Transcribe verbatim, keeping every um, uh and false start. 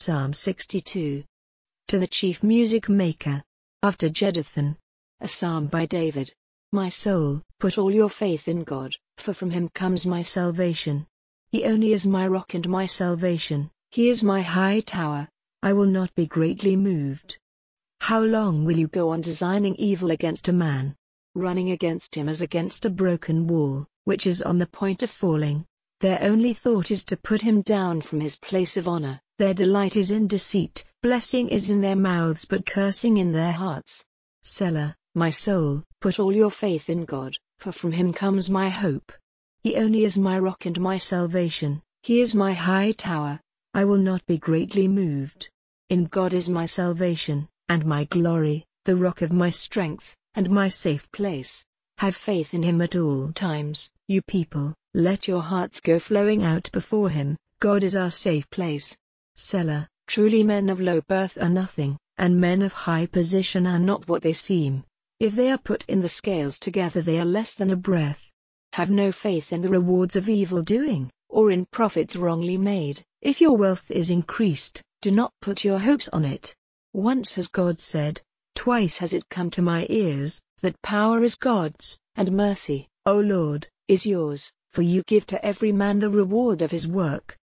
Psalm sixty-two. To the chief music maker. After Jeduthun. A psalm by David. My soul, put all your faith in God, for from him comes my salvation. He only is my rock and my salvation, he is my high tower, I will not be greatly moved. How long will you go on designing evil against a man? Running against him as against a broken wall, which is on the point of falling. Their only thought is to put him down from his place of honor. Their delight is in deceit, blessing is in their mouths but cursing in their hearts. Selah, my soul, put all your faith in God, for from him comes my hope. He only is my rock and my salvation, he is my high tower, I will not be greatly moved. In God is my salvation, and my glory, the rock of my strength, and my safe place. Have faith in him at all times, you people, let your hearts go flowing out before him, God is our safe place. Selah, truly men of low birth are nothing, and men of high position are not what they seem. If they are put in the scales together they are less than a breath. Have no faith in the rewards of evil doing, or in profits wrongly made. If your wealth is increased, do not put your hopes on it. Once has God said, twice has it come to my ears, that power is God's, and mercy, O Lord, is yours, for you give to every man the reward of his work.